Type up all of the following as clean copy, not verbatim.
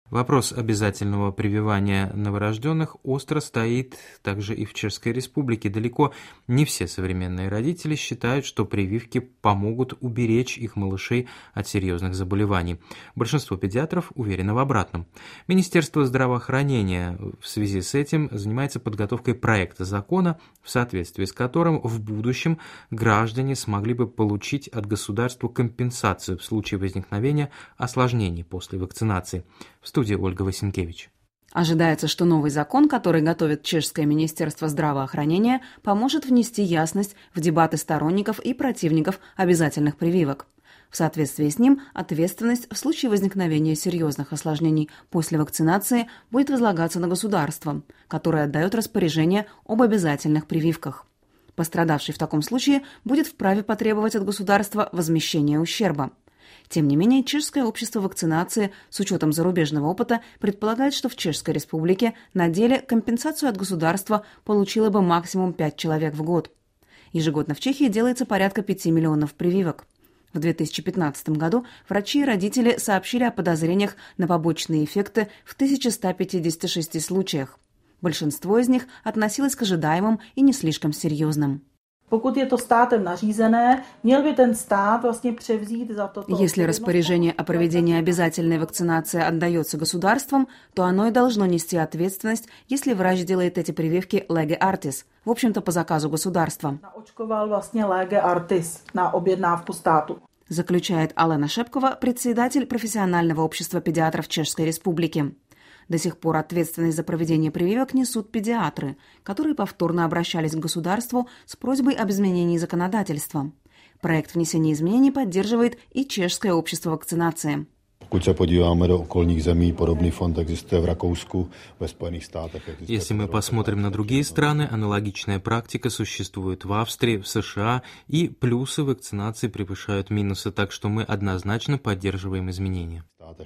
Вопрос обязательного прививания новорожденных остро стоит также и в Чешской Республике. Далеко не все современные родители считают, что прививки помогут уберечь их малышей от серьезных заболеваний. Большинство педиатров уверено в обратном. Министерство здравоохранения в связи с этим занимается подготовкой проекта закона, в соответствии с которым в будущем граждане смогли бы получить от государства компенсацию в случае возникновения осложнений после вакцинации. В студии Ольга Васенкевич. Ожидается, что новый закон, который готовит Чешское министерство здравоохранения, поможет внести ясность в дебаты сторонников и противников обязательных прививок. В соответствии с ним ответственность в случае возникновения серьезных осложнений после вакцинации будет возлагаться на государство, которое отдает распоряжение об обязательных прививках. Пострадавший в таком случае будет вправе потребовать от государства возмещения ущерба. Тем не менее, Чешское общество вакцинации с учетом зарубежного опыта предполагает, что в Чешской Республике на деле компенсацию от государства получило бы максимум 5 человек в год. Ежегодно в Чехии делается порядка 5 миллионов прививок. В 2015 году врачи и родители сообщили о подозрениях на побочные эффекты в 1156 случаях. Большинство из них относилось к ожидаемым и не слишком серьезным. Если распоряжение о проведении обязательной вакцинации отдается государством, то оно и должно нести ответственность, если врач делает эти прививки lege artis, в общем-то по заказу государства. Заключает Алена Шепкова, председатель профессионального общества педиатров Чешской Республики. До сих пор ответственность за проведение прививок несут педиатры, которые повторно обращались к государству с просьбой об изменении законодательства. Проект внесения изменений поддерживает и Чешское общество вакцинации. Если мы посмотрим на другие страны, аналогичная практика существует в Австрии, в США, и плюсы вакцинации превышают минусы, так что мы однозначно поддерживаем изменения.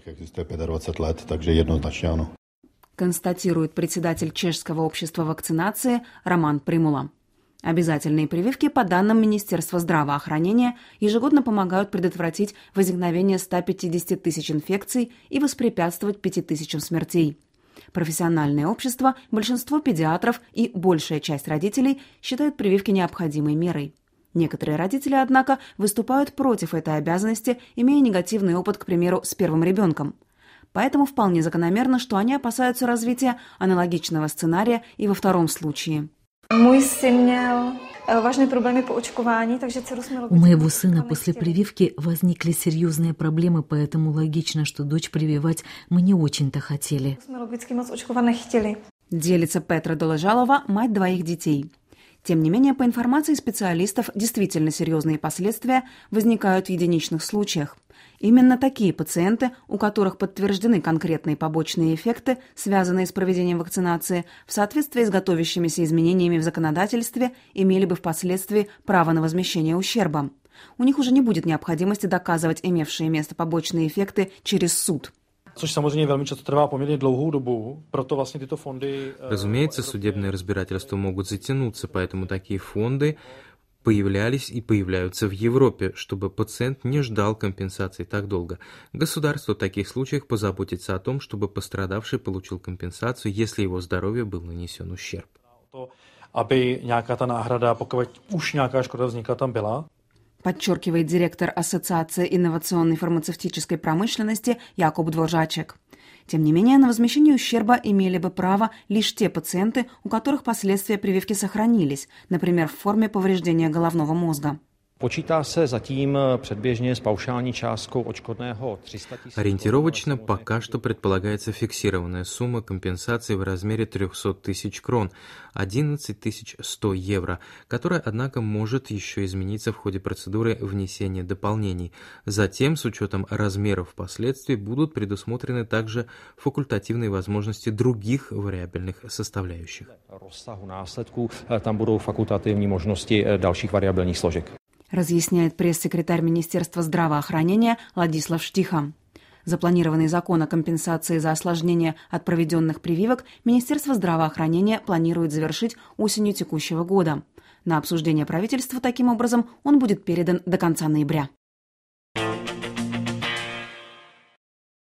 Констатирует председатель Чешского общества вакцинации Роман Примула. Обязательные прививки, по данным Министерства здравоохранения, ежегодно помогают предотвратить возникновение 150 тысяч инфекций и воспрепятствовать 5 тысячам смертей. Профессиональное общество, большинство педиатров и большая часть родителей считают прививки необходимой мерой. Некоторые родители, однако, выступают против этой обязанности, имея негативный опыт, к примеру, с первым ребенком. Поэтому вполне закономерно, что они опасаются развития аналогичного сценария и во втором случае. У моего сына после прививки возникли серьезные проблемы, поэтому логично, что дочь прививать мы не очень-то хотели. Делится Петра Долежалова, мать 2 детей. Тем не менее, по информации специалистов, действительно серьезные последствия возникают в единичных случаях. Именно такие пациенты, у которых подтверждены конкретные побочные эффекты, связанные с проведением вакцинации, в соответствии с готовящимися изменениями в законодательстве, имели бы впоследствии право на возмещение ущерба. У них уже не будет необходимости доказывать имевшие место побочные эффекты через суд. Разумеется, судебные разбирательства могут затянуться, поэтому такие фонды появлялись и появляются в Европе, чтобы пациент не ждал компенсации так долго. Государство в таких случаях позаботится о том, чтобы пострадавший получил компенсацию, если его здоровью был нанесен ущерб. Подчеркивает директор Ассоциации инновационной фармацевтической промышленности Якуб Дворжачек. Тем не менее, на возмещение ущерба имели бы право лишь те пациенты, у которых последствия прививки сохранились, например, в форме повреждения головного мозга. Ориентировочно пока что предполагается фиксированная сумма компенсации в размере 300 тысяч крон, 11 100 евро, которая, однако, может еще измениться в ходе процедуры внесения дополнений. Затем, с учетом размеров последствий, будут предусмотрены также факультативные возможности других вариабельных составляющих. Там будут факультативные возможности dalších variabilních složek. Разъясняет пресс-секретарь Министерства здравоохранения Ладислав Штиха. Запланированный закон о компенсации за осложнения от проведенных прививок Министерство здравоохранения планирует завершить осенью текущего года. На обсуждение правительства таким образом он будет передан до конца ноября.